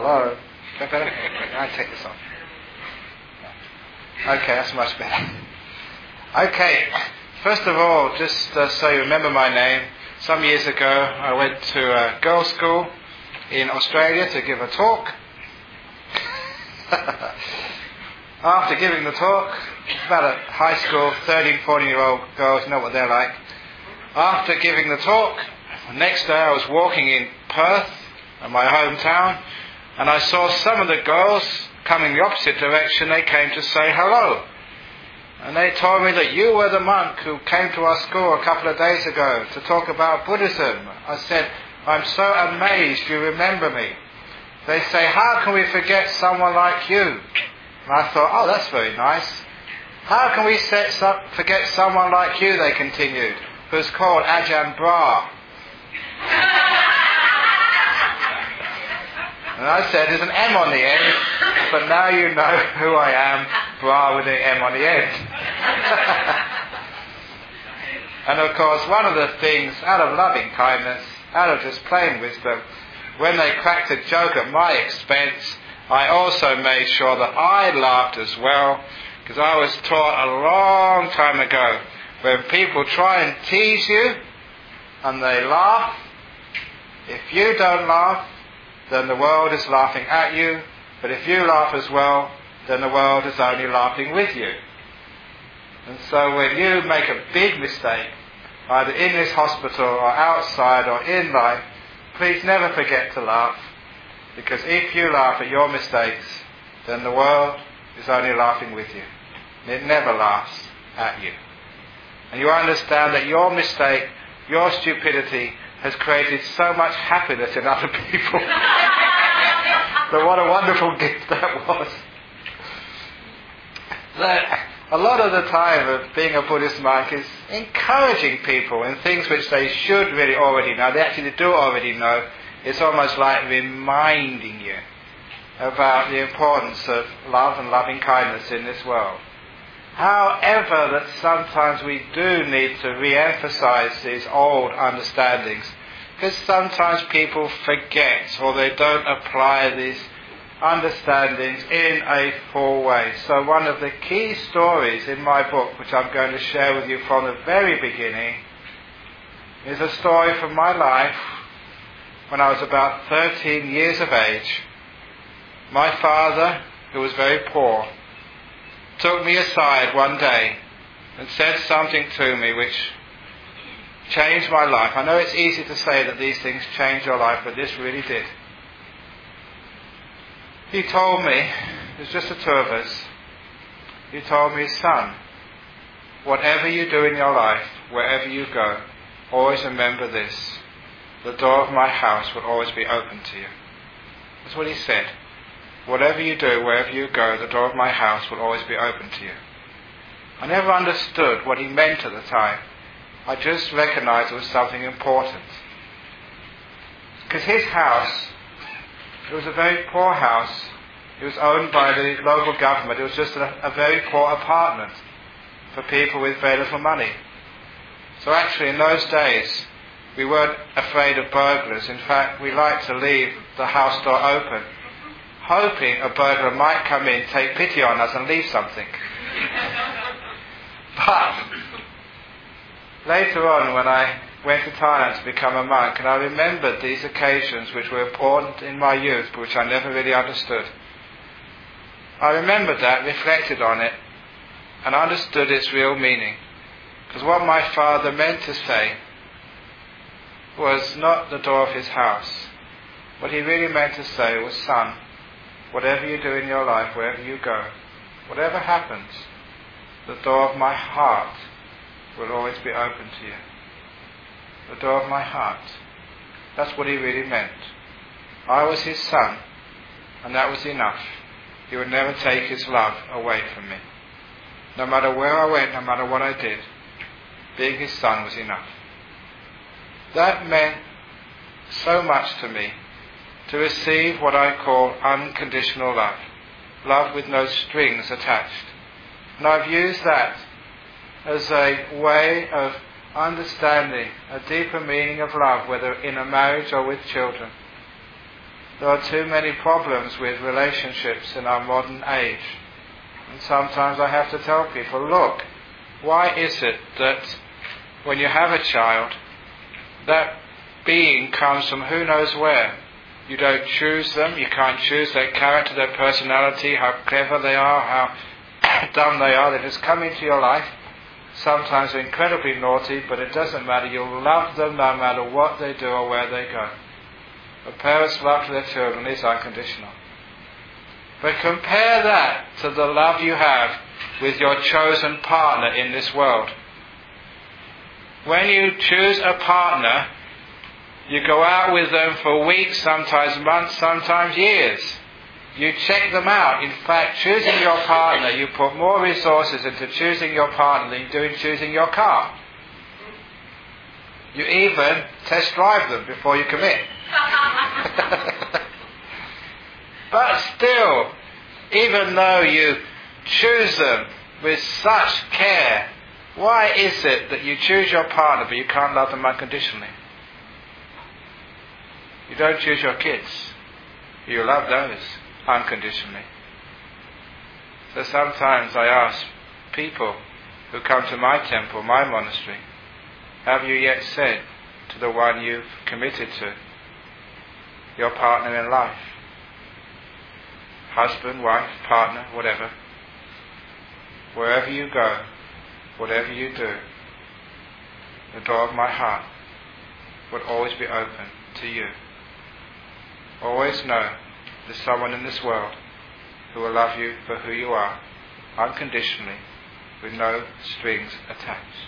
Hello. Better? I take this off. Okay, that's much better. Okay, first of all, just so you remember my name, some years ago I went to a girls' school in Australia to give a talk. After giving the talk, about a high school, 13, 14-year-old girls, you know what they're like. After giving the talk, the next day I was walking in Perth, my hometown, and I saw some of the girls coming the opposite direction. They came to say hello. And they told me that you were the monk who came to our school a couple of days ago to talk about Buddhism. I said, I'm so amazed you remember me. They say, how can we forget someone like you? And I thought, oh, that's very nice. How can we forget someone like you, they continued, who's called Ajahn Brahm. And I said, there's an M on the end, but now you know who I am, Bra with an M on the end. And of course, one of the things, out of loving kindness, out of just plain wisdom, when they cracked a joke at my expense, I also made sure that I laughed as well, because I was taught a long time ago, when people try and tease you, and they laugh, if you don't laugh, then the world is laughing at you. But if you laugh as well, then the world is only laughing with you. And so when you make a big mistake, either in this hospital or outside or in life, please never forget to laugh. Because if you laugh at your mistakes, then the world is only laughing with you. It never laughs at you. And you understand that your mistake, your stupidity, has created so much happiness in other people. But what a wonderful gift that was. A lot of the time of being a Buddhist monk is encouraging people in things which they should really already know. They actually do already know. It's almost like reminding you about the importance of love and loving kindness in this world. However, that sometimes we do need to re-emphasize these old understandings, because sometimes people forget or they don't apply these understandings in a full way. So one of the key stories in my book, which I'm going to share with you from the very beginning, is a story from my life when I was about 13 years of age. My father, who was very poor, took me aside one day and said something to me which changed my life. I know it's easy to say that these things change your life, but this really did. He told me, it was just the two of us, he told me, son, whatever you do in your life, wherever you go, always remember this. The door of my house will always be open to you. That's what he said. Whatever you do, wherever you go, the door of my house will always be open to you. I never understood what he meant at the time. I just recognized it was something important. Because his house, it was a very poor house. It was owned by the local government. It was just a very poor apartment for people with very little money. So actually in those days, we weren't afraid of burglars. In fact, we liked to leave the house door open, hoping a burglar might come in, take pity on us and leave something. But later on, when I went to Thailand to become a monk, and I remembered these occasions which were important in my youth, but which I never really understood. I remembered that, reflected on it, and understood its real meaning. Because what my father meant to say was not the door of his house. What he really meant to say was, son, whatever you do in your life, wherever you go, whatever happens, the door of my heart will always be open to you. The door of my heart. That's what he really meant. I was his son, and that was enough. He would never take his love away from me. No matter where I went, no matter what I did, being his son was enough. That meant so much to me, to receive what I call unconditional love. Love with no strings attached. And I've used that as a way of understanding a deeper meaning of love, whether in a marriage or with children. There are too many problems with relationships in our modern age. And sometimes I have to tell people, look, why is it that when you have a child, that being comes from who knows where? You don't choose them, you can't choose their character, their personality, how clever they are, how dumb they are. They just come into your life. Sometimes they're incredibly naughty, but it doesn't matter. You'll love them no matter what they do or where they go. A parent's love to their children is unconditional. But compare that to the love you have with your chosen partner in this world. When you choose a partner, you go out with them for weeks, sometimes months, sometimes years. You check them out. In fact, choosing your partner, you put more resources into choosing your partner than you do in choosing your car. You even test drive them before you commit. But still, even though you choose them with such care, why is it that you choose your partner but you can't love them unconditionally? You don't choose your kids. You love those unconditionally. So sometimes I ask people who come to my temple, my monastery, have you yet said to the one you've committed to, your partner in life, husband, wife, partner, whatever, wherever you go, whatever you do, the door of my heart would always be open to you. Always know there's someone in this world who will love you for who you are, unconditionally, with no strings attached.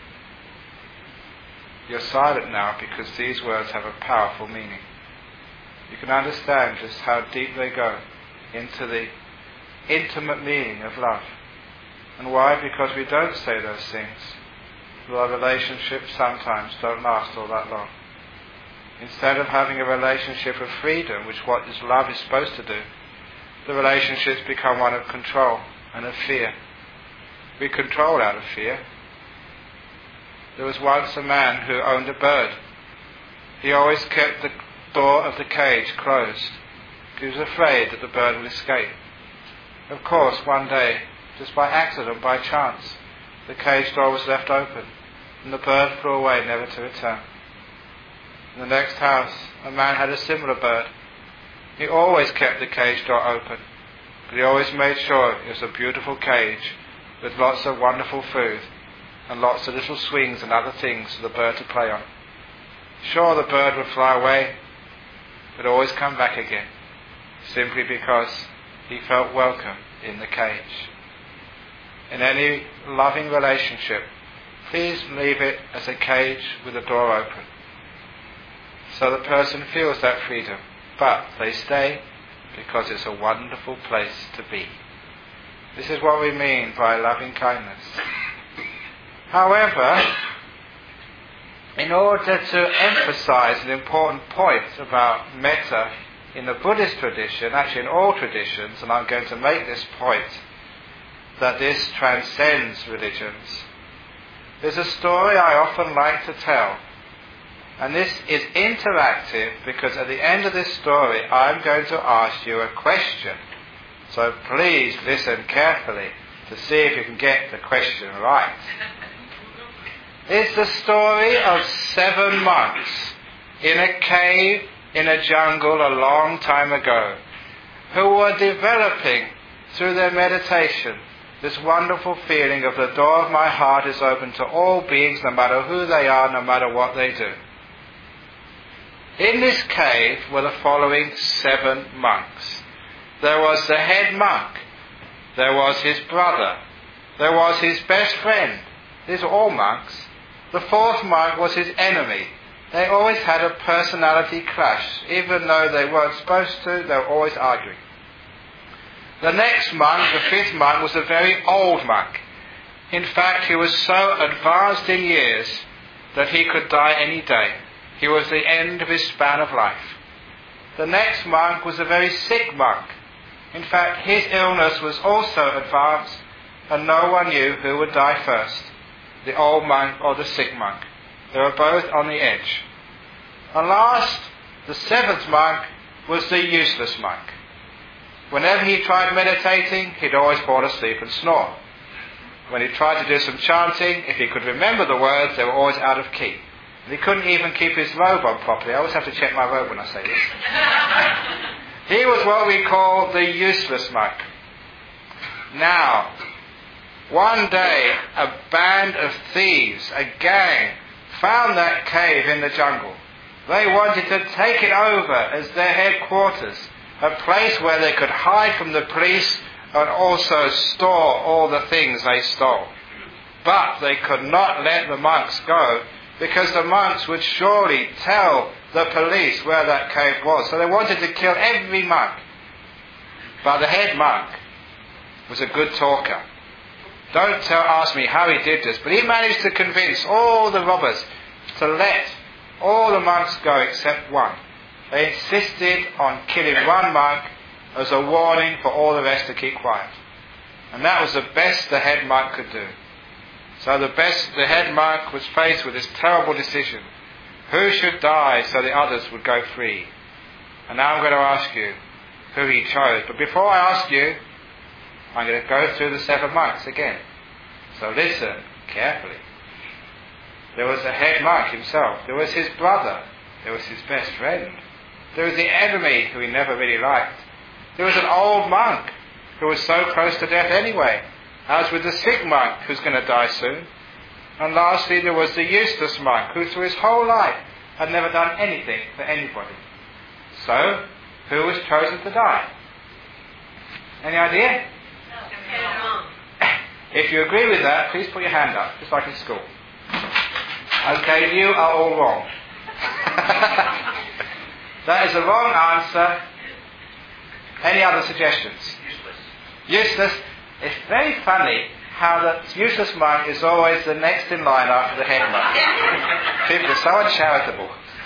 You're silent now because these words have a powerful meaning. You can understand just how deep they go into the intimate meaning of love. And why? Because we don't say those things. Our relationships sometimes don't last all that long. Instead of having a relationship of freedom, which what is love is supposed to do, the relationships become one of control and of fear. We control out of fear. There was once a man who owned a bird. He always kept the door of the cage closed. He was afraid that the bird would escape. Of course, one day, just by accident, by chance, the cage door was left open, and the bird flew away, never to return. In the next house, a man had a similar bird. He always kept the cage door open, but he always made sure it was a beautiful cage with lots of wonderful food and lots of little swings and other things for the bird to play on. Sure, the bird would fly away, but always come back again, simply because he felt welcome in the cage. In any loving relationship, please leave it as a cage with the door open, so the person feels that freedom, but they stay because it's a wonderful place to be. This is what we mean by loving kindness. However, in order to emphasize an important point about metta in the Buddhist tradition, actually in all traditions, and I'm going to make this point, that this transcends religions, there's a story I often like to tell. And this is interactive because at the end of this story I'm going to ask you a question. So please listen carefully to see if you can get the question right. It's the story of 7 monks in a cave in a jungle a long time ago who were developing through their meditation this wonderful feeling of the door of my heart is open to all beings, no matter who they are, no matter what they do. In this cave were the following 7 monks. There was the head monk. There was his brother. There was his best friend. These are all monks. The 4th monk was his enemy. They always had a personality clash. Even though they weren't supposed to, they were always arguing. The next monk, the 5th monk, was a very old monk. In fact, he was so advanced in years that he could die any day. He was the end of his span of life. The next monk was a very sick monk. In fact, his illness was also advanced, and no one knew who would die first, the old monk or the sick monk. They were both on the edge. And last, the 7th monk was the useless monk. Whenever he tried meditating, he'd always fall asleep and snore. When he tried to do some chanting, if he could remember the words, they were always out of key. And he couldn't even keep his robe on properly. I always have to check my robe when I say this. He was what we call the useless monk. Now, one day, a band of thieves, a gang, found that cave in the jungle. They wanted to take it over as their headquarters, a place where they could hide from the police and also store all the things they stole. But they could not let the monks go, because the monks would surely tell the police where that cave was. So they wanted to kill every monk. But the head monk was a good talker. Don't ask me how he did this, but he managed to convince all the robbers to let all the monks go except one. They insisted on killing one monk as a warning for all the rest to keep quiet. And that was the best the head monk could do. So the head monk was faced with this terrible decision. Who should die so the others would go free? And now I'm going to ask you who he chose. But before I ask you, I'm going to go through the 7 monks again. So listen carefully. There was the head monk himself. There was his brother. There was his best friend. There was the enemy who he never really liked. There was an old monk who was so close to death anyway, as with the sick monk who's going to die soon. And lastly, there was the useless monk who through his whole life had never done anything for anybody. So, who was chosen to die? Any idea? If you agree with that, please put your hand up, just like in school. Okay, you are all wrong. That is the wrong answer. Any other suggestions? Useless. It's very funny how the useless monk is always the next in line after the head monk. People are so uncharitable.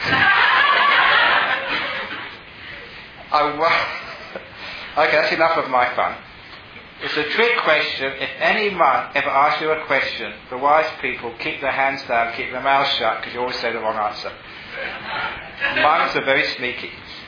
Okay, that's enough of my fun. It's a trick question. If any monk ever asks you a question, the wise people keep their hands down, keep their mouths shut, because you always say the wrong answer. Monks are very sneaky.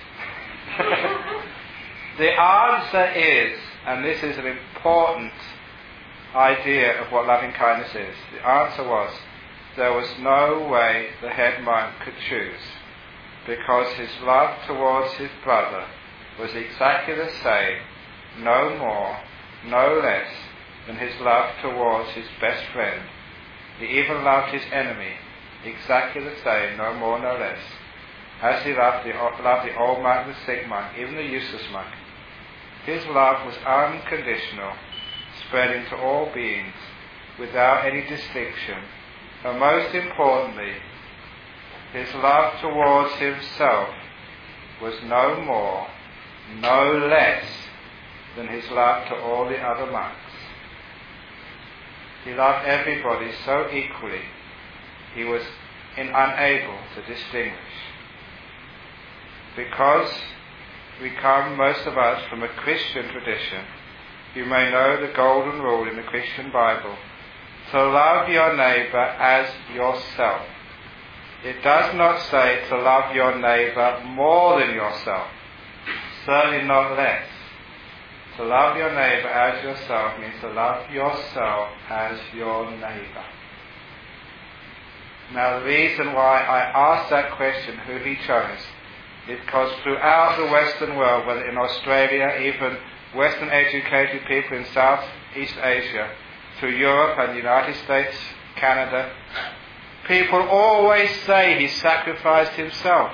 The answer is, and this is an important idea of what loving kindness is, the answer was, there was no way the head monk could choose, because his love towards his brother was exactly the same, no more, no less, than his love towards his best friend. He even loved his enemy exactly the same, no more, no less, as he loved the old monk, the sick monk, even the useless monk. His love was unconditional, spreading to all beings without any distinction, and most importantly, his love towards himself was no more, no less than his love to all the other monks. He loved everybody so equally, he was unable to distinguish. Because we come, most of us, from a Christian tradition, you may know the golden rule in the Christian Bible, to love your neighbour as yourself. It does not say to love your neighbour more than yourself, certainly not less. To love your neighbour as yourself means to love yourself as your neighbour. Now the reason why I asked that question, who he chose, is because throughout the Western world, whether in Australia, even Western educated people in Southeast Asia, through Europe and the United States, Canada, people always say he sacrificed himself.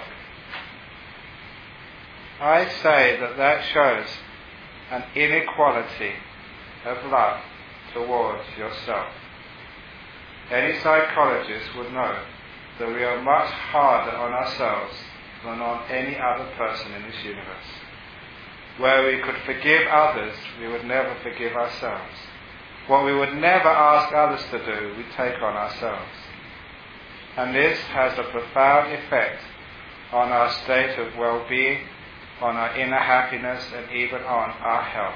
I say that shows an inequality of love towards yourself. Any psychologist would know that we are much harder on ourselves than on any other person in this universe. Where we could forgive others, we would never forgive ourselves. What we would never ask others to do, we take on ourselves. And this has a profound effect on our state of well-being, on our inner happiness, and even on our health.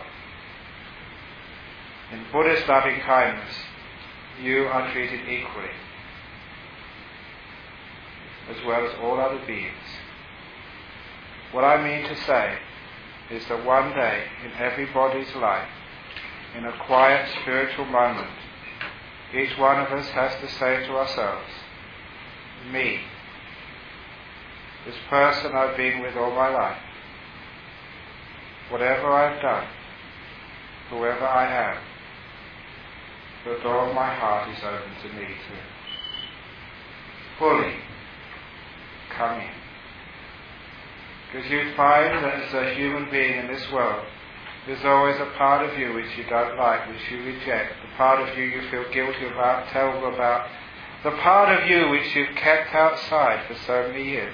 In Buddhist loving kindness, you are treated equally, as well as all other beings. What I mean to say is that one day in everybody's life, in a quiet spiritual moment, each one of us has to say to ourselves, me, this person I've been with all my life, whatever I've done, whoever I am, the door of my heart is open to me too. Fully come in. Because you find that as a human being in this world, there's always a part of you which you don't like, which you reject, the part of you you feel guilty about, terrible about, the part of you which you've kept outside for so many years.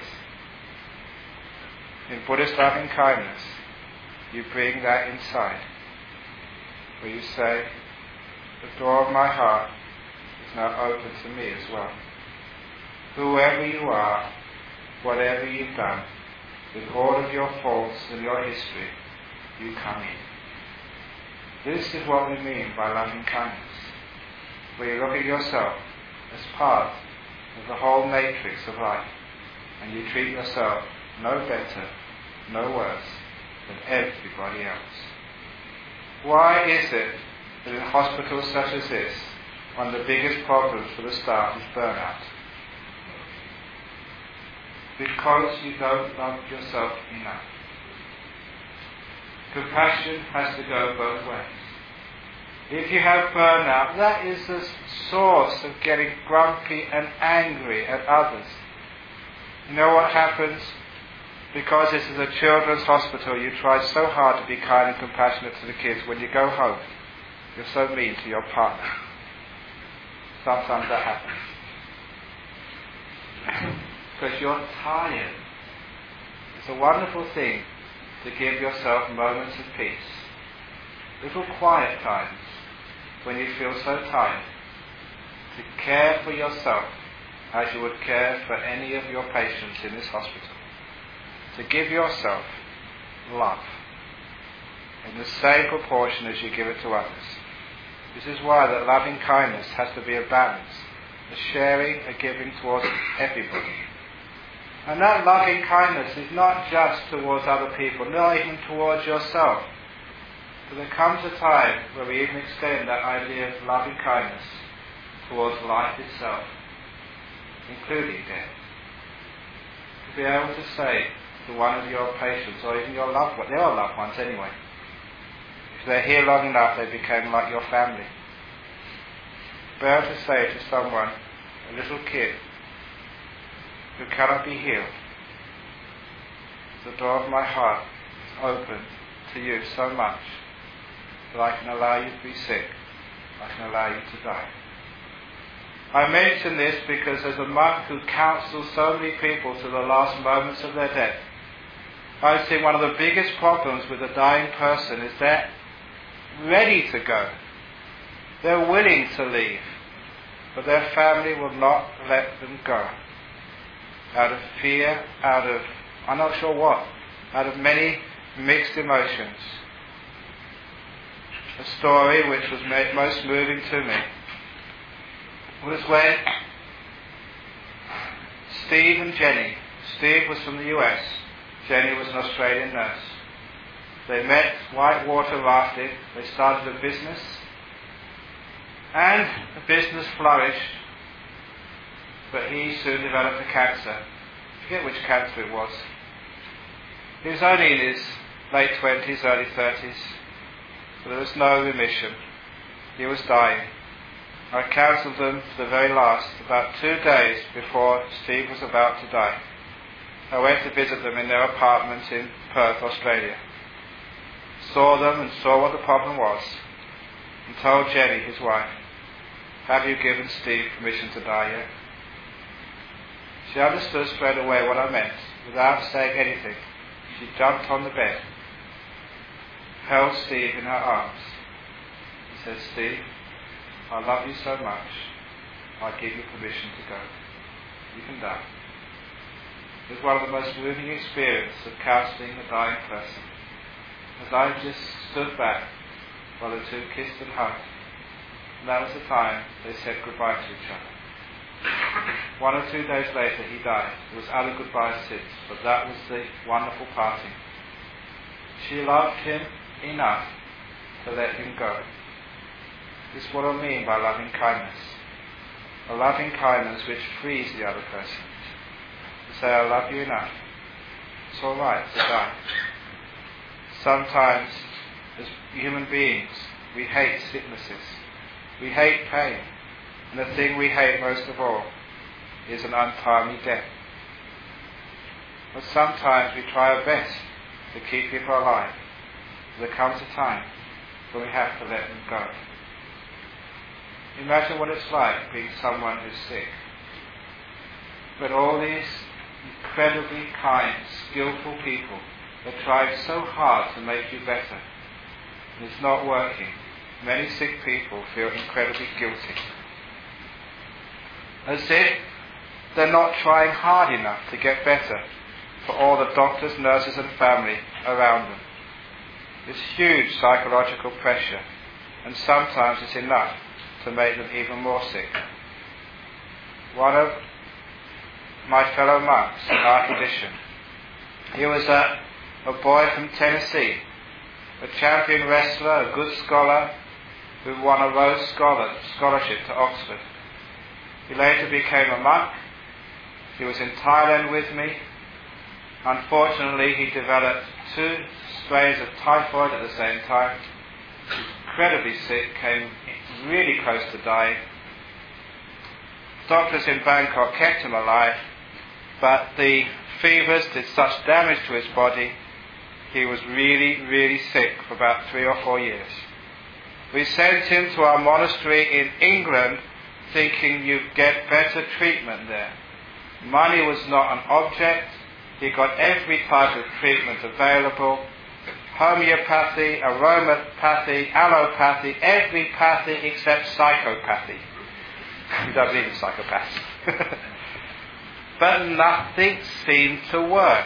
In Buddhist loving kindness, you bring that inside, where you say, the door of my heart is now open to me as well. Whoever you are, whatever you've done, with all of your faults and your history, you come in. This is what we mean by loving kindness, where you look at yourself as part of the whole matrix of life, and you treat yourself no better, no worse than everybody else. Why is it that in hospitals such as this, one of the biggest problems for the staff is burnout? Because you don't love yourself enough. Compassion has to go both ways. If you have burnout, that is the source of getting grumpy and angry at others. You know what happens? Because this is a children's hospital, you try so hard to be kind and compassionate to the kids. When you go home, you're so mean to your partner. Sometimes that happens. Because you're tired. It's a wonderful thing to give yourself moments of peace. Little quiet times when you feel so tired. To care for yourself as you would care for any of your patients in this hospital. To give yourself love in the same proportion as you give it to others. This is why that loving kindness has to be a balance, a sharing, a giving towards everybody. And that loving kindness is not just towards other people, not even towards yourself. But there comes a time where we even extend that idea of loving kindness towards life itself, including death. To be able to say to one of your patients, or even your loved ones, they are loved ones anyway, if they're here long enough, they become like your family. Be able to say to someone, a little kid, who cannot be healed, the door of my heart is open to you so much that I can allow you to be sick, I can allow you to die. I mention this because as a monk who counsels so many people to the last moments of their death, I see one of the biggest problems with a dying person is they're ready to go. They're willing to leave, but their family will not let them go. Out of fear, out of, I'm not sure what, out of many mixed emotions. A story which was most moving to me was when Steve and Jenny, Steve was from the US, Jenny was an Australian nurse. They met whitewater rafting, they started a business, and the business flourished, but he soon developed a cancer. I forget which cancer it was. He was only in his late 20s, early 30s, so there was no remission. He was dying. I counselled them to the very last, about 2 days before Steve was about to die. I went to visit them in their apartment in Perth, Australia. Saw them and saw what the problem was, and told Jenny, his wife, "Have you given Steve permission to die yet?" She understood straight away what I meant. Without saying anything, she jumped on the bed, held Steve in her arms, and said, "Steve, I love you so much, I give you permission to go. You can die." It was one of the most moving experiences of counselling a dying person. As I just stood back while the two kissed and hugged, and that was the time they said goodbye to each other. 1 or 2 days later he died. It was other goodbyes since, but that was the wonderful parting. She loved him enough to let him go. This is what I mean by loving kindness. A loving kindness which frees the other person. To say, I love you enough. It's all right to die. Sometimes, as human beings, we hate sicknesses. We hate pain. And the thing we hate most of all is an untimely death. But sometimes we try our best to keep people alive. There comes a time when we have to let them go. Imagine what it's like being someone who's sick. But all these incredibly kind, skillful people are trying so hard to make you better. And it's not working. Many sick people feel incredibly guilty. As if they're not trying hard enough to get better for all the doctors, nurses and family around them. It's huge psychological pressure, and sometimes it's enough to make them even more sick. One of my fellow monks in our tradition, he was a boy from Tennessee, a champion wrestler, a good scholar, who won a Rhodes Scholarship to Oxford. He later became a monk. He was in Thailand with me. Unfortunately, he developed 2 strains of typhoid at the same time. He was incredibly sick, came really close to dying. Doctors in Bangkok kept him alive, but the fevers did such damage to his body, he was really, really sick for about 3 or 4 years. We sent him to our monastery in England thinking you'd get better treatment there. Money was not an object. He got every type of treatment available. Homeopathy, aromatopathy, allopathy, every pathy except psychopathy. He doesn't believe in psychopaths. But nothing seemed to work.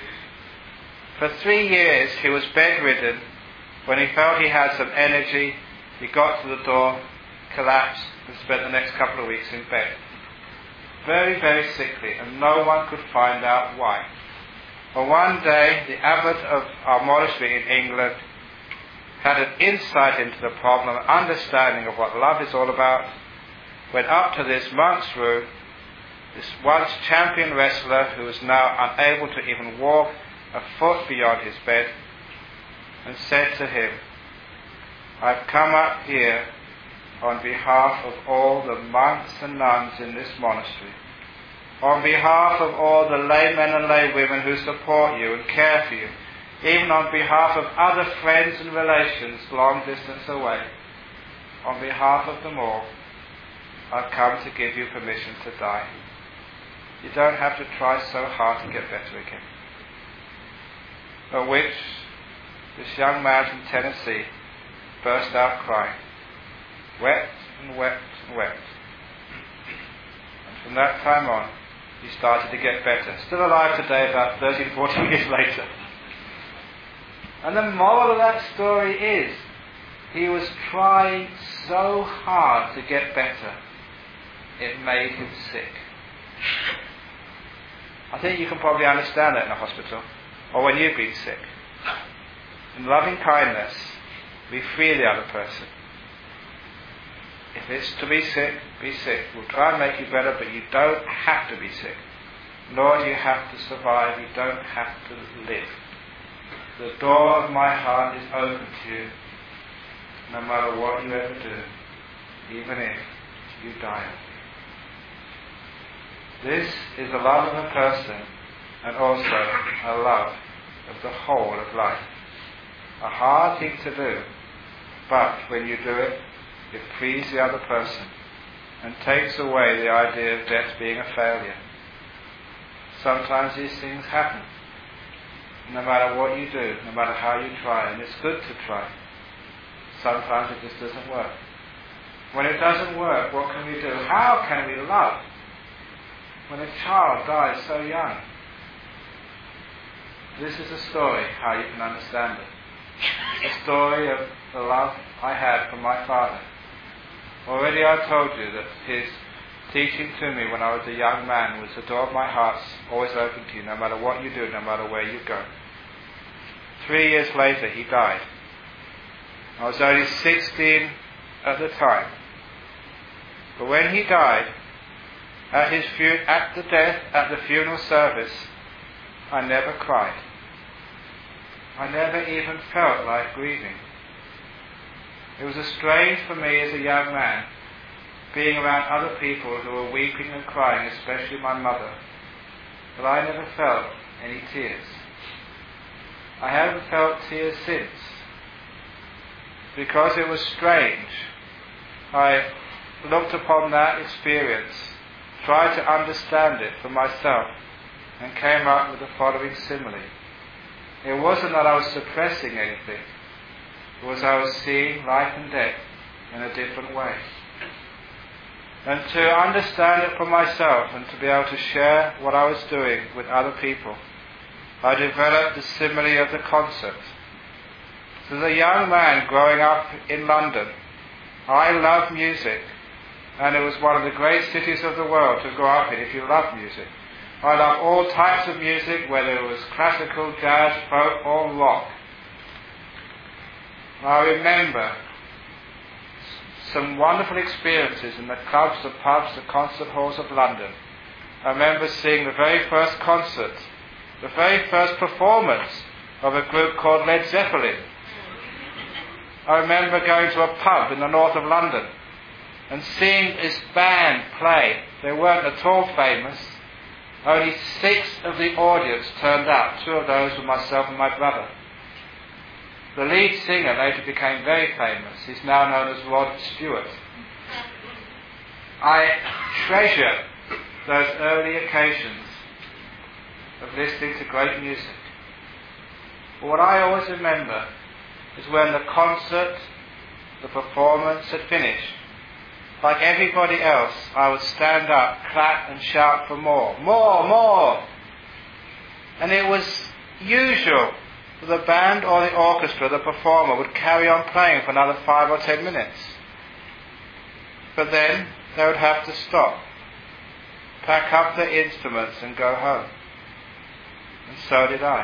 For 3 years he was bedridden. When he felt he had some energy, he got to the door, collapsed, and spent the next couple of weeks in bed. Very, very sickly, and no one could find out why. But one day, the abbot of our monastery in England had an insight into the problem, an understanding of what love is all about, went up to this monk's room, this once champion wrestler who was now unable to even walk a foot beyond his bed, and said to him, I've come up here on behalf of all the monks and nuns in this monastery, on behalf of all the laymen and laywomen who support you and care for you, even on behalf of other friends and relations long distance away, on behalf of them all, I've come to give you permission to die. You don't have to try so hard to get better again. At which this young man from Tennessee burst out crying, wept and wept and wept. And from that time on, he started to get better. Still alive today, about 13, 14 years later. And the moral of that story is, he was trying so hard to get better, it made him sick. I think you can probably understand that in a hospital, or when you've been sick. In loving kindness, we free the other person. If it's to be sick, be sick. We'll try and make you better, but you don't have to be sick. Nor do you have to survive. You don't have to live. The door of my heart is open to you, no matter what you ever do, even if you die. This is the love of a person, and also a love of the whole of life. A hard thing to do, but when you do it, it frees the other person and takes away the idea of death being a failure. Sometimes these things happen, no matter what you do, no matter how you try, and it's good to try. Sometimes it just doesn't work. When it doesn't work, what can we do? How can we love when a child dies so young? This is a story, how you can understand it. It's a story of the love I had for my father. Already I told you that his teaching to me when I was a young man was the door of my heart's always open to you, no matter what you do, no matter where you go. 3 years later, he died. I was only 16 at the time. But when he died, at the funeral service, I never cried. I never even felt like grieving. It was strange for me as a young man, being around other people who were weeping and crying, especially my mother, but I never felt any tears. I haven't felt tears since. Because it was strange, I looked upon that experience, tried to understand it for myself, and came up with the following simile. It wasn't that I was suppressing anything. It was I was seeing life and death in a different way. And to understand it for myself and to be able to share what I was doing with other people, I developed the simile of the concert. So as a young man growing up in London, I loved music, and it was one of the great cities of the world to grow up in if you love music. I love all types of music, whether it was classical, jazz, folk, or rock. I remember some wonderful experiences in the clubs, the pubs, the concert halls of London. I remember seeing the very first concert, the very first performance of a group called Led Zeppelin. I remember going to a pub in the north of London and seeing this band play. They weren't at all famous. Only 6 of the audience turned up. 2 of those were myself and my brother. The lead singer later became very famous. He's now known as Rod Stewart. I treasure those early occasions of listening to great music. But what I always remember is when the concert, the performance had finished. Like everybody else, I would stand up, clap and shout for more. More, more! And it was usual that the band or the orchestra, the performer, would carry on playing for another 5 or 10 minutes. But then they would have to stop, pack up their instruments and go home. And so did I.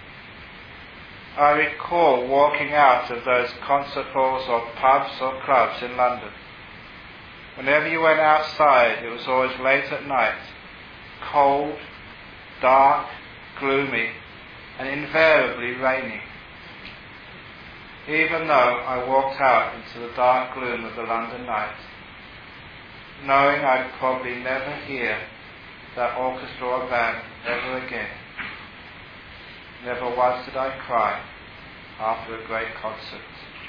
I recall walking out of those concert halls or pubs or clubs in London. Whenever you went outside, it was always late at night, cold, dark, gloomy, and invariably raining. Even though I walked out into the dark gloom of the London night, knowing I'd probably never hear that orchestra or band ever again, never once did I cry after a great concert.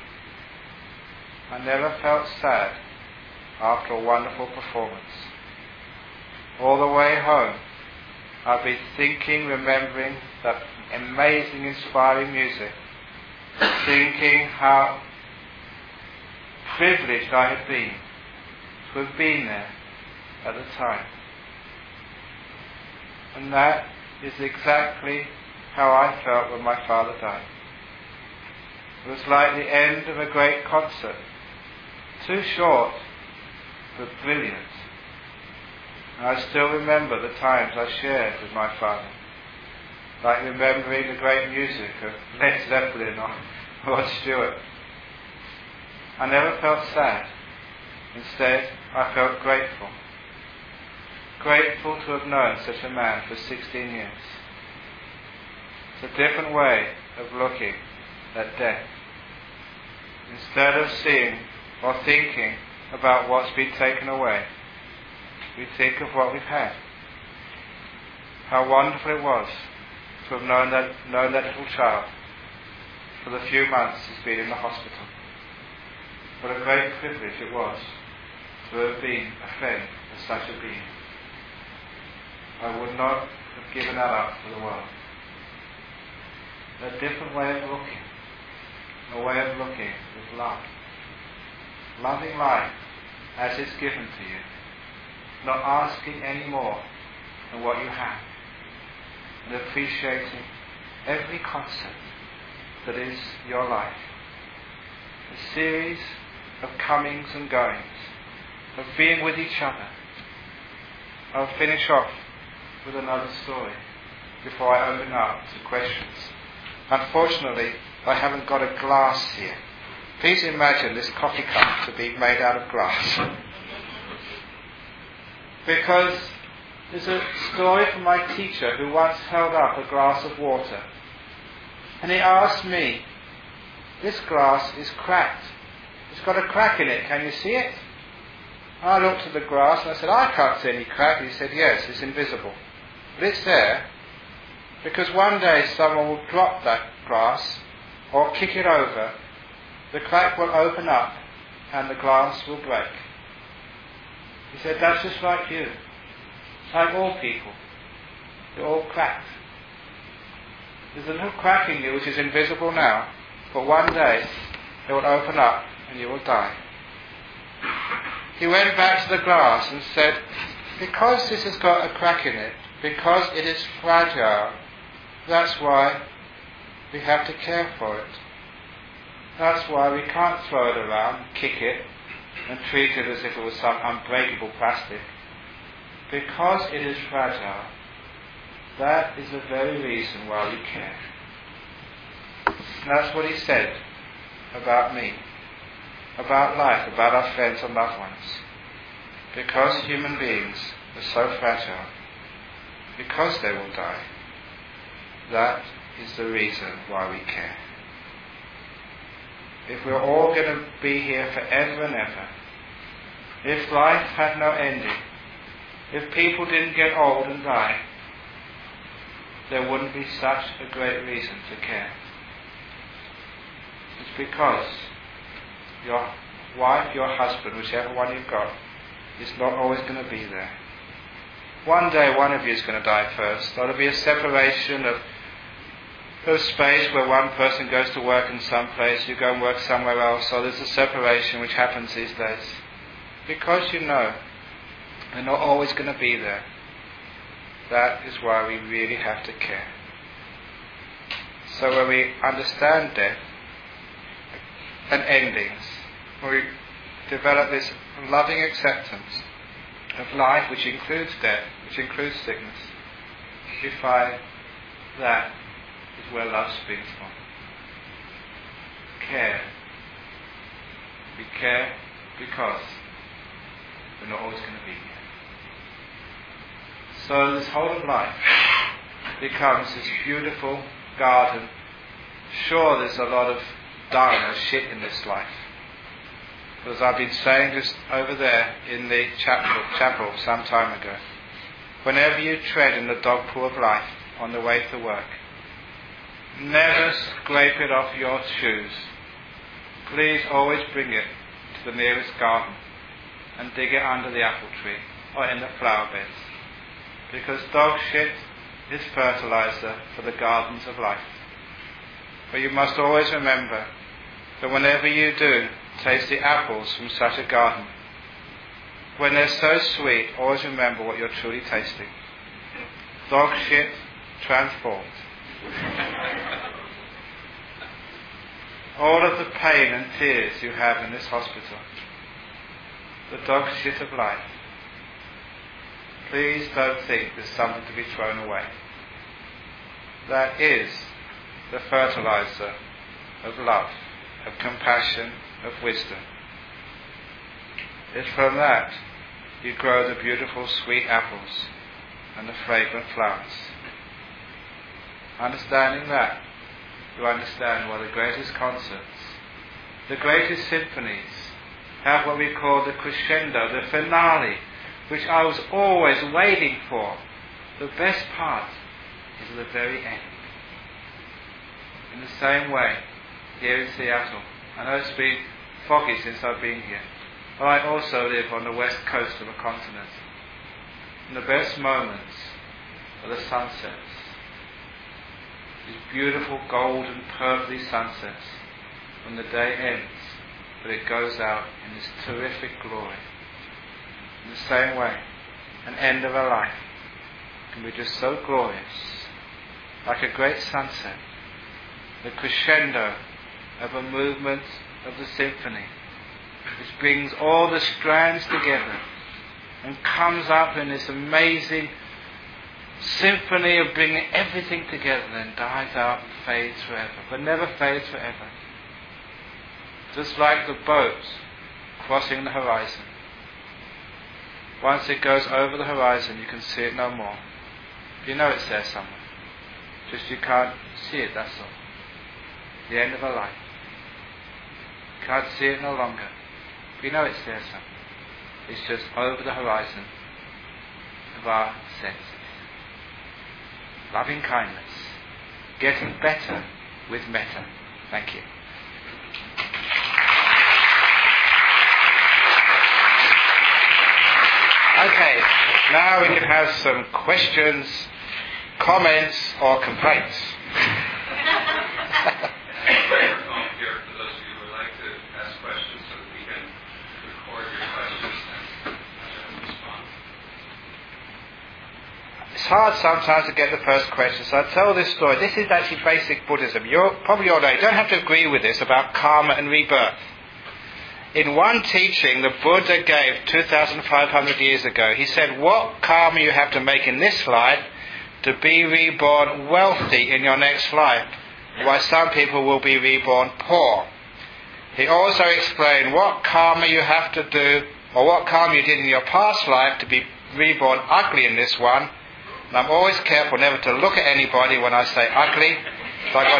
I never felt sad after a wonderful performance. All the way home, I'd be thinking, remembering that amazing, inspiring music, thinking how privileged I had been to have been there at the time. And that is exactly how I felt when my father died. It was like the end of a great concert, too short but brilliant. And I still remember the times I shared with my father, like remembering the great music of Led Zeppelin or Rod Stewart. I never felt sad. Instead, I felt grateful. Grateful to have known such a man for 16 years. It's a different way of looking at death. Instead of seeing or thinking about what's been taken away, we think of what we've had. How wonderful it was to have known that little child for the few months he's been in the hospital. What a great privilege it was to have been a friend of such a being. I would not have given that up for the world. A different way of looking. A way of looking with love. Loving life as it's given to you. Not asking any more than what you have. And appreciating every concept that is your life. A series of comings and goings. Of being with each other. I'll finish off with another story before I open up to questions. Unfortunately, I haven't got a glass here. Please imagine this coffee cup to be made out of glass. Because there's a story from my teacher who once held up a glass of water. And he asked me, this glass is cracked. It's got a crack in it. Can you see it? I looked at the glass and I said, I can't see any crack. He said, yes, it's invisible. But it's there because one day someone will drop that glass or kick it over. The crack will open up and the glass will break. He said, that's just like you. Like all people. You're all cracked. There's a little crack in you which is invisible now, but one day it will open up and you will die. He went back to the glass and said, because this has got a crack in it, because it is fragile, that's why we have to care for it. That's why we can't throw it around, kick it, and treat it as if it was some unbreakable plastic. Because it is fragile, that is the very reason why we care. And that's what he said about me, about life, about our friends and loved ones. Because human beings are so fragile, because they will die, that is the reason why we care. If we're all going to be here forever and ever, if life had no ending, if people didn't get old and die, there wouldn't be such a great reason to care. It's because your wife, your husband, whichever one you've got, is not always going to be there. One day one of you is going to die first. There'll be a separation of space where one person goes to work in some place, you go and work somewhere else. So there's a separation which happens these days. Because you know we're not always going to be there. That is why we really have to care. So when we understand death and endings, when we develop this loving acceptance of life, which includes death, which includes sickness, we find that is where love springs from. Care. We care because we're not always going to be here. So this whole of life becomes this beautiful garden. Sure, there's a lot of dung or shit in this life. But as I've been saying just over there in the chapel some time ago, whenever you tread in the dog pool of life on the way to work, never scrape it off your shoes. Please always bring it to the nearest garden and dig it under the apple tree or in the flower beds. Because dog shit is fertilizer for the gardens of life. But you must always remember that whenever you do taste the apples from such a garden, when they're so sweet, always remember what you're truly tasting. Dog shit transformed. All of the pain and tears you have in this hospital, the dog shit of life, please don't think there's something to be thrown away. That is the fertilizer of love, of compassion, of wisdom. It's from that you grow the beautiful sweet apples and the fragrant flowers. Understanding that, you understand why the greatest concerts, the greatest symphonies, have what we call the crescendo, the finale, which I was always waiting for. The best part is the very end. In the same way, here in Seattle, I know it's been foggy since I've been here, but I also live on the west coast of a continent. And the best moments are the sunsets. These beautiful golden purpley sunsets when the day ends, but it goes out in this terrific glory. In the same way, an end of a life can be just so glorious, like a great sunset, the crescendo of a movement of the symphony, which brings all the strands together and comes up in this amazing symphony of bringing everything together, and then dies out and fades forever, but never fades forever. Just like the boat crossing the horizon. Once it goes over the horizon, you can see it no more. You know it's there somewhere. Just you can't see it, that's all. The end of a life. You can't see it no longer. But you know it's there somewhere. It's just over the horizon of our senses. Loving kindness. Getting better with metta. Thank you. Okay, now we can have some questions, comments, or complaints. Here for those of you who would like to ask questions so that we can record your questions and respond. It's hard sometimes to get the first question, so I'll tell this story. This is actually basic Buddhism. You probably all know. You don't have to agree with this about karma and rebirth. In one teaching the Buddha gave 2,500 years ago, he said what karma you have to make in this life to be reborn wealthy in your next life, while some people will be reborn poor. He also explained what karma you have to do, or what karma you did in your past life to be reborn ugly in this one. And I'm always careful never to look at anybody when I say ugly. So I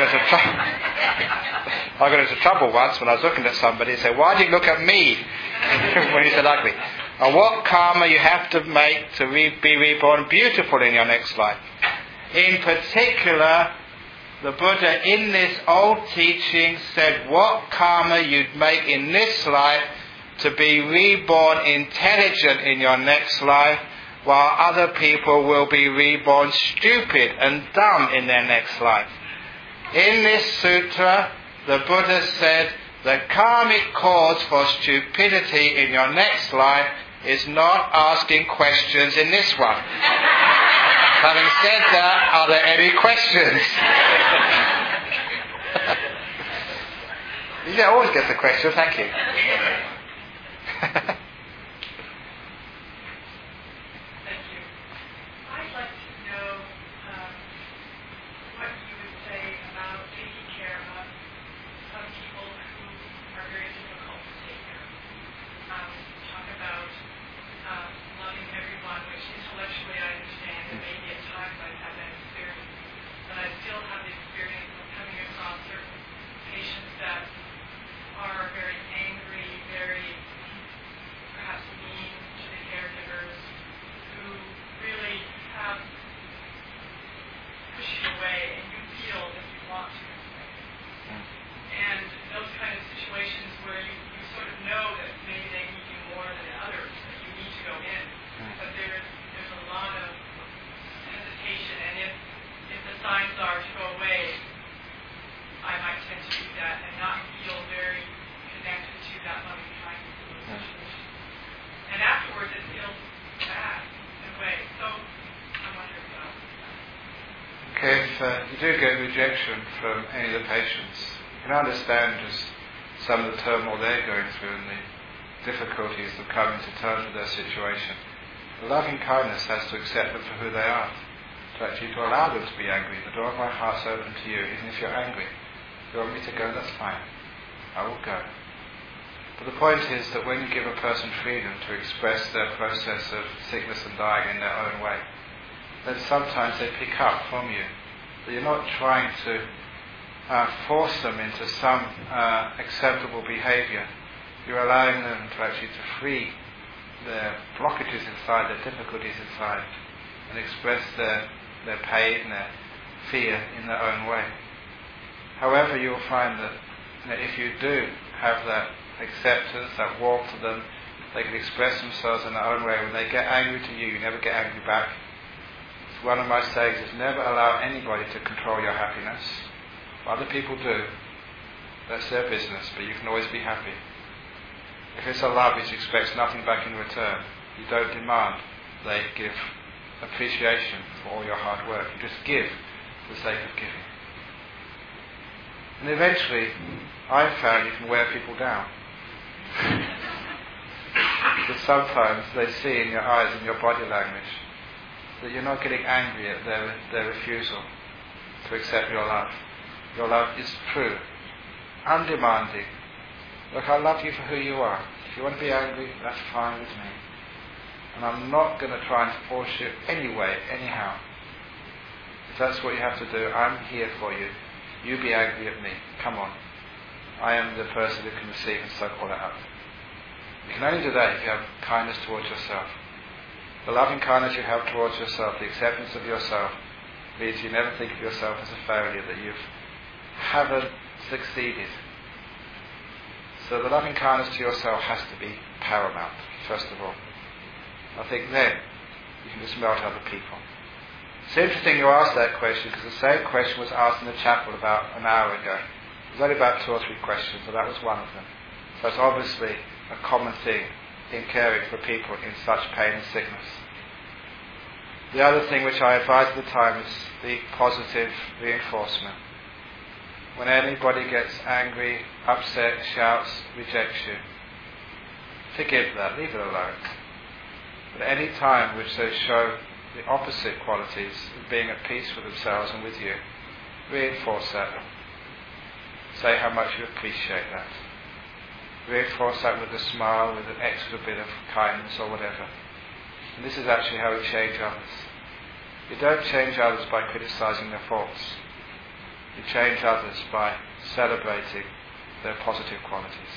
got into trouble once when I was looking at somebody and said, why did you look at me when you said ugly? And what karma you have to make to be reborn beautiful in your next life. In particular, the Buddha in this old teaching said what karma you'd make in this life to be reborn intelligent in your next life, while other people will be reborn stupid and dumb in their next life. In this sutra, the Buddha said the karmic cause for stupidity in your next life is not asking questions in this one. Having said that, are there any questions? You always get the question, thank you. You do get rejection from any of the patients. You can understand just some of the turmoil they're going through and the difficulties of coming to terms with their situation. The loving kindness has to accept them for who they are, to actually to allow them to be angry. The door of my heart's open to you, even if you're angry. If you want me to go, that's fine. I will go. But the point is that when you give a person freedom to express their process of sickness and dying in their own way, then sometimes they pick up from you. But you're not trying to force them into some acceptable behaviour. You're allowing them to actually to free their blockages inside, their difficulties inside, and express their pain, their fear in their own way. However, you'll find that if you do have that acceptance, that warmth to them, they can express themselves in their own way. When they get angry to you, you never get angry back. One of my sayings is never allow anybody to control your happiness. Other people do. That's their business, but you can always be happy. If it's a love which expects nothing back in return, you don't demand they give appreciation for all your hard work. You just give for the sake of giving. And eventually, I've found you can wear people down. Because sometimes they see in your eyes and your body language that you're not getting angry at their refusal to accept your love. Your love is true, undemanding. Look, I love you for who you are. If you want to be angry, that's fine with me. And I'm not going to try and force you anyway, anyhow. If that's what you have to do, I'm here for you. You be angry at me. Come on. I am the person who can receive and soak all that up. You can only do that if you have kindness towards yourself. The loving kindness you have towards yourself, the acceptance of yourself, means you never think of yourself as a failure, that you haven't succeeded. So the loving kindness to yourself has to be paramount, first of all. I think then you can just melt other people. It's interesting you asked that question, because the same question was asked in the chapel about an hour ago. It was only about 2 or 3 questions, but that was one of them. So it's obviously a common thing in caring for people in such pain and sickness. The other thing which I advised at the time is the positive reinforcement. When anybody gets angry, upset, shouts, rejects you, forgive that, leave it alone. But any time which they show the opposite qualities of being at peace with themselves and with you, reinforce that. Say how much you appreciate that. Reinforce that with a smile, with an extra bit of kindness or whatever. And this is actually how we change others. You don't change others by criticizing their faults. You change others by celebrating their positive qualities.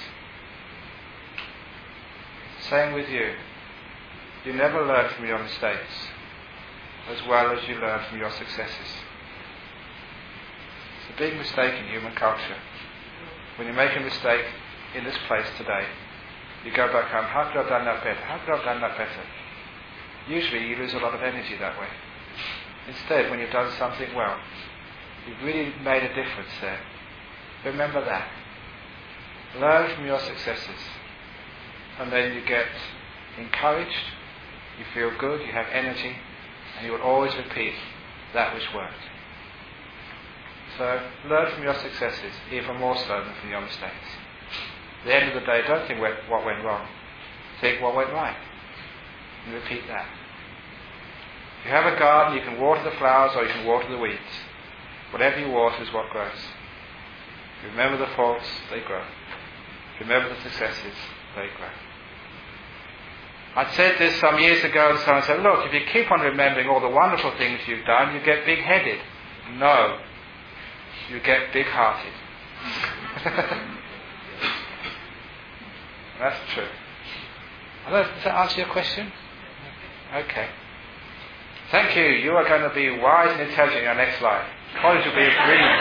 Same with you. You never learn from your mistakes as well as you learn from your successes. It's a big mistake in human culture. When you make a mistake in this place today, you go back home, how could I have done that better? How could I have done that better? Usually you lose a lot of energy that way. Instead, when you've done something well, you've really made a difference there. Remember that. Learn from your successes. And then you get encouraged, you feel good, you have energy, and you will always repeat that which worked. So learn from your successes, even more so than from your mistakes. At the end of the day, don't think what went wrong. Think what went right. And repeat that. If you have a garden, you can water the flowers or you can water the weeds. Whatever you water is what grows. If you remember the faults, they grow. If you remember the successes, they grow. I said this some years ago, and someone said, look, if you keep on remembering all the wonderful things you've done, you get big-headed. No. You get big-hearted. That's true. Does that answer your question? Okay. Thank you. You are going to be wise and intelligent in your next life. College will be a dream.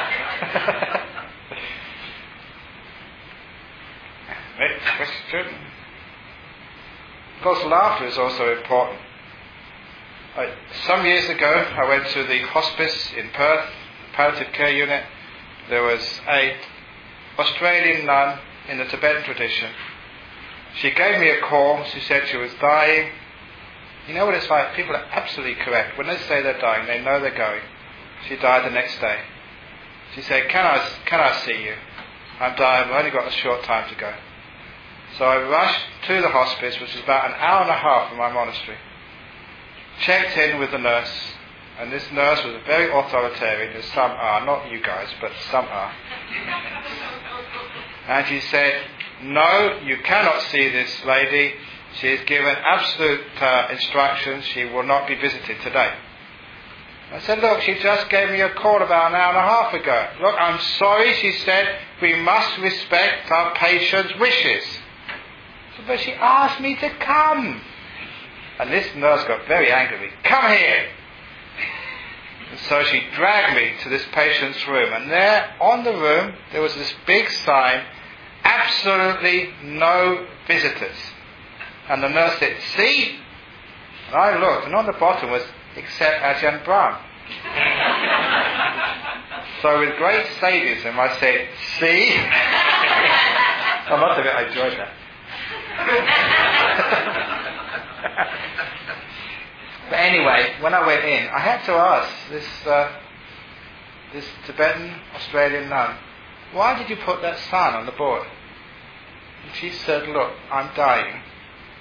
Next question. Of course, laughter is also important. Some years ago, I went to the hospice in Perth, palliative care unit. There was an Australian nun in the Tibetan tradition. She gave me a call. She said she was dying. You know what it's like? People are absolutely correct. When they say they're dying, they know they're going. She died the next day. She said, can I see you? I'm dying. I've only got a short time to go. So I rushed to the hospice, which is about an hour and a half from my monastery. Checked in with the nurse. And this nurse was very authoritarian, as some are. Not you guys, but some are. And she said, no, you cannot see this lady. She is given absolute instructions. She will not be visited today. I said, look, she just gave me a call about an hour and a half ago. Look, I'm sorry, she said, we must respect our patient's wishes. But she asked me to come. And this nurse got very angry. Come here. And so she dragged me to this patient's room. And there, on the room, there was this big sign, absolutely no visitors. And the nurse said, see? And I looked, and on the bottom was, except Ajahn Brahm. So with great sadism, I said, see? I must admit, I enjoyed that. But anyway, when I went in, I had to ask this Tibetan Australian nun, why did you put that sign on the board? And she said, look, I'm dying.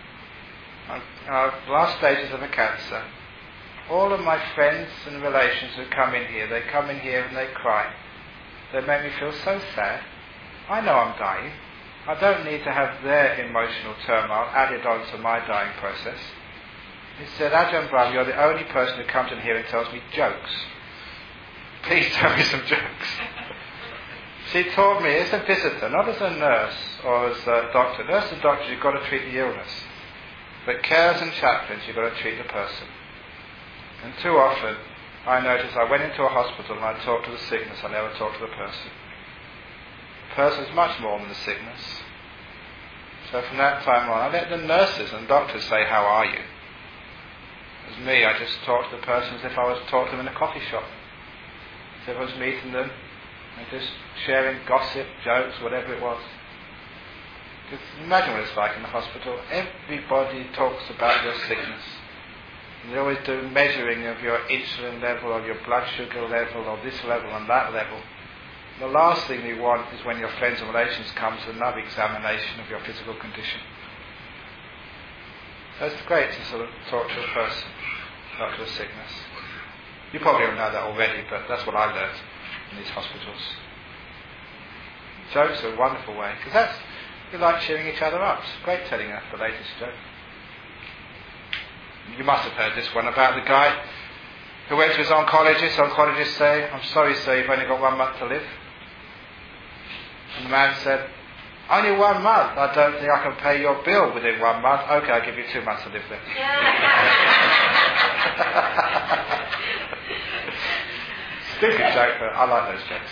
last stages of a cancer. All of my friends and relations who come in here, they come in here and they cry. They make me feel so sad. I know I'm dying. I don't need to have their emotional turmoil added on to my dying process. He said, Ajahn Brahm, you're the only person who comes in here and tells me jokes. Please tell me some jokes. She taught me as a visitor, not as a nurse or as a doctor. Nurse and doctor, you've got to treat the illness. But carers and chaplains, you've got to treat the person. And too often, I noticed I went into a hospital and I talked to the sickness, I never talked to the person. The person is much more than the sickness. So from that time on, I let the nurses and doctors say, how are you? As me, I just talked to the person as if I was talking to them in a coffee shop. As if I was meeting them and just sharing gossip, jokes, whatever it was. Because imagine what it's like in the hospital. Everybody talks about your sickness. And they always do measuring of your insulin level, or your blood sugar level, or this level and that level. The last thing you want is when your friends and relations come to another examination of your physical condition. So it's great to sort of talk to a person, not to a sickness. You probably don't know that already, but that's what I learned in these hospitals. Jokes are a wonderful way, because you like cheering each other up. It's great telling the latest joke. You must have heard this one about the guy who went to his oncologist. Oncologist say, I'm sorry sir, you've only got 1 month to live. And the man said, only 1 month? I don't think I can pay your bill within 1 month. Okay, I'll give you 2 months to live then. Stupid joke, but I like those jokes.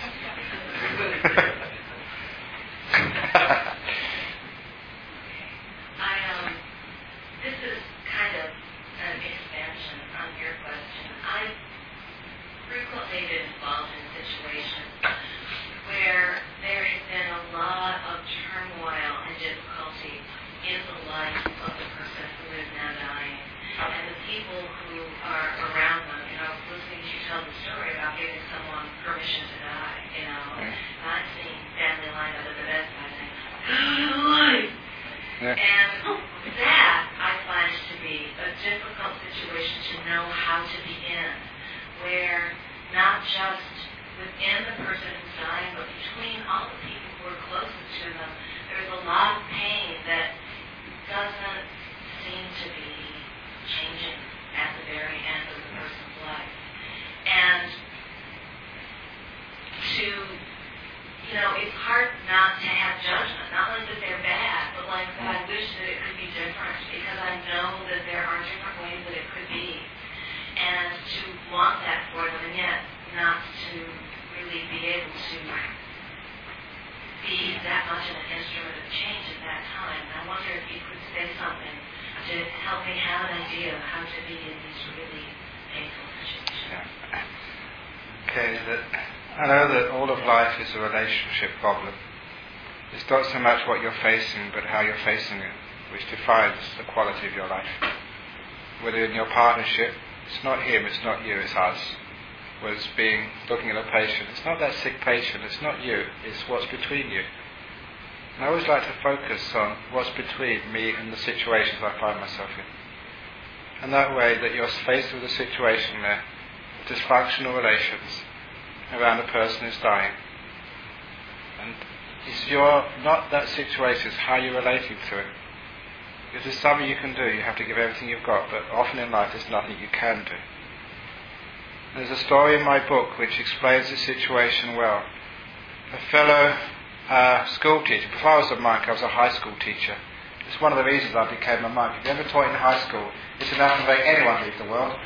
This is kind of an expansion on your question. I've frequently been involved in situations where there has been a lot of turmoil and difficulty in the life of the person who is now dying. And the people who are around them, listening to you tell the story about giving someone permission to die, I've seen family lined up at the bedside saying, life. Yeah. And that I find to be a difficult situation to know how to begin, where not just within the person who's dying, but between all the people who are closest to them, there's a lot of pain that doesn't seem to be changing at the very end of the person's life. And it's hard not to have judgment, not like that they're bad, but like that I wish that it could be different, because I know that there are different ways that it could be. And to want that for them, and yet not to really be able to be that much of an instrument of change at that time. And I wonder if you could say something to help me have an idea of how to be in these really painful situations. Okay, I know that all of life is a relationship problem. It's not so much what you're facing, but how you're facing it, which defines the quality of your life. Whether in your partnership, it's not him, it's not you, it's us. Whether it's looking at a patient, it's not that sick patient, it's not you, it's what's between you. And I always like to focus on what's between me and the situations I find myself in. And that way that you're faced with a situation there, dysfunctional relations around a person who's dying. And it's not that situation, it's how you're relating to it. If there's something you can do, you have to give everything you've got, but often in life there's nothing you can do. There's a story in my book which explains the situation well. A fellow school teacher, before I was a monk, I was a high school teacher. It's one of the reasons I became a monk. If you ever taught in high school, it's enough to make anyone leave the world.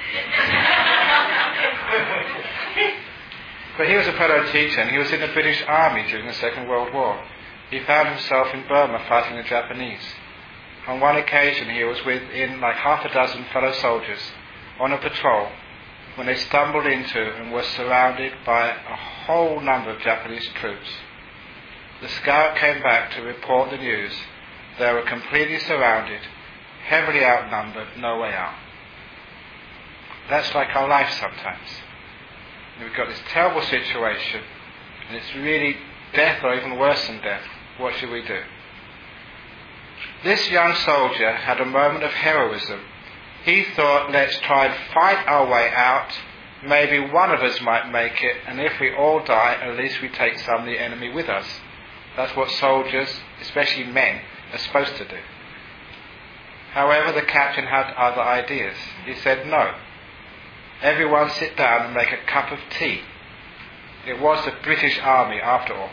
But he was a fellow teacher, and he was in the British Army during the Second World War. He found himself in Burma fighting the Japanese. On one occasion he was within like half a dozen fellow soldiers on a patrol when they stumbled into and were surrounded by a whole number of Japanese troops. The scout came back to report the news. They were completely surrounded, heavily outnumbered, no way out. That's like our life sometimes. We've got this terrible situation, and it's really death or even worse than death. What should we do? This young soldier had a moment of heroism. He thought, let's try and fight our way out. Maybe one of us might make it, and if we all die, at least we take some of the enemy with us. That's what soldiers, especially men, are supposed to do. However, the captain had other ideas. He said, no. Everyone sit down and make a cup of tea. It was the British Army, after all.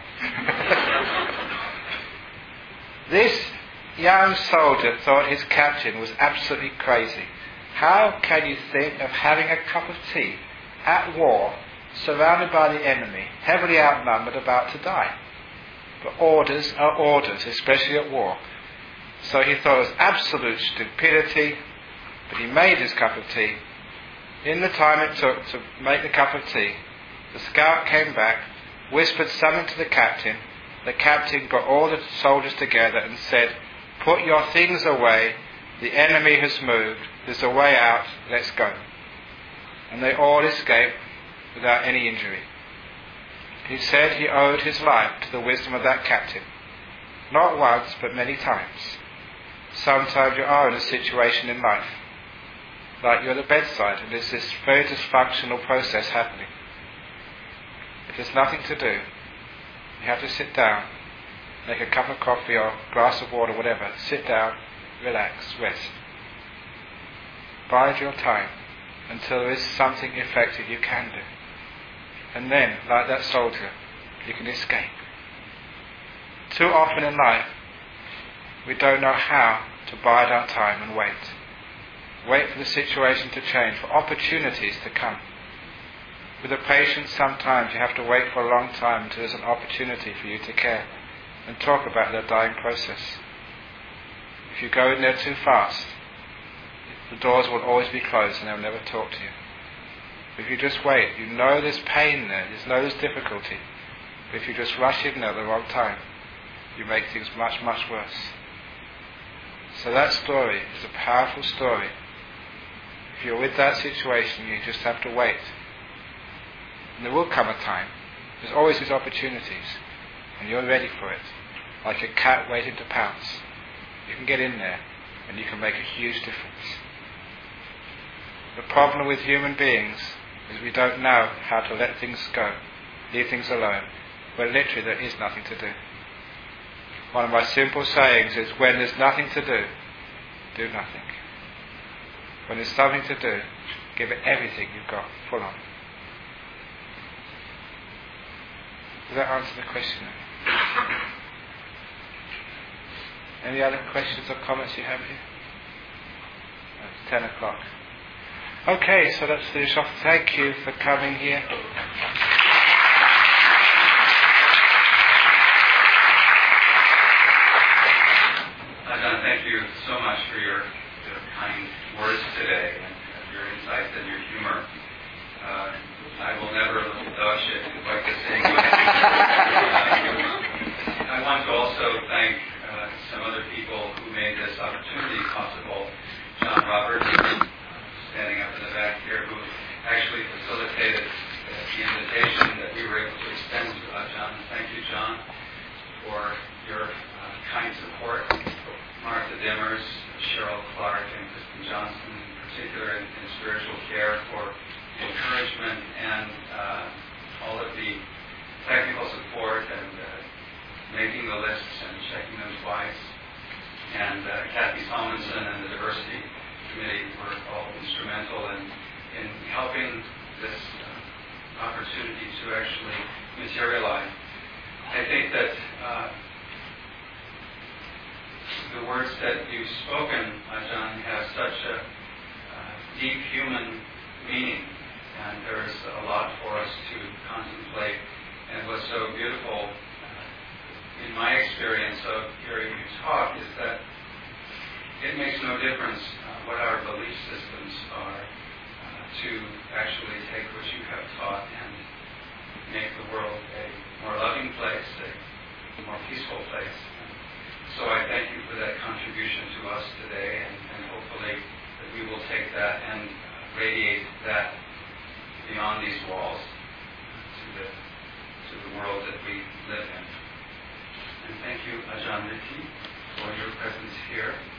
This young soldier thought his captain was absolutely crazy. How can you think of having a cup of tea at war, surrounded by the enemy, heavily outnumbered, about to die? But orders are orders, especially at war. So he thought it was absolute stupidity, but he made his cup of tea. In the time it took to make the cup of tea, the scout came back, whispered something to the captain. The captain got all the soldiers together and said, put your things away, the enemy has moved, there's a way out, let's go. And they all escaped without any injury. He said he owed his life to the wisdom of that captain. Not once, but many times. Sometimes you are in a situation in life, like you're at the bedside, and there's this very dysfunctional process happening. If there's nothing to do, you have to sit down, make a cup of coffee or a glass of water, whatever. Sit down, relax, rest. Bide your time until there is something effective you can do. And then, like that soldier, you can escape. Too often in life, we don't know how to bide our time and wait. Wait for the situation to change, for opportunities to come. With a patient, sometimes you have to wait for a long time until there's an opportunity for you to care and talk about their dying process. If you go in there too fast, the doors will always be closed and they'll never talk to you. If you just wait, you know there's pain there, there's difficulty. But if you just rush in there at the wrong time, you make things much, much worse. So that story is a powerful story. If you're with that situation, you just have to wait. And there will come a time, there's always these opportunities, and you're ready for it, like a cat waiting to pounce. You can get in there, and you can make a huge difference. The problem with human beings is we don't know how to let things go, leave things alone, when literally there is nothing to do. One of my simple sayings is, when there's nothing to do, do nothing. When there's something to do, give it everything you've got, full on. Does that answer the question? Any other questions or comments you have here? It's 10 o'clock. Okay, so let's finish off. Thank you for coming here. Ajahn, thank you so much for your kind words today and your insights and your humor. I will never dodge it quite the same way. I want to also thank some other people who made this opportunity possible. John Roberts, standing up in the back here, who actually facilitated the invitation that we were able to extend to Ajahn. Thank you, John, for your kind support. Martha Dimmers, Cheryl Clark, and Kristen Johnson in particular in spiritual care for encouragement and all of the technical support and making the lists and checking them twice. And Kathy Salmonson and the Diversity Committee were all instrumental in helping this opportunity to actually materialize. I think that the words that you've spoken, Ajahn, have such a deep human meaning, and there's a lot for us to contemplate. And what's so beautiful in my experience of hearing you talk is that it makes no difference what our belief systems are to actually take what you have taught and make the world a more loving place, a more peaceful place. So I thank you for that contribution to us today, and hopefully that we will take that and radiate that beyond these walls to the world that we live in. And thank you, Ajahn Ricky, in your presence here.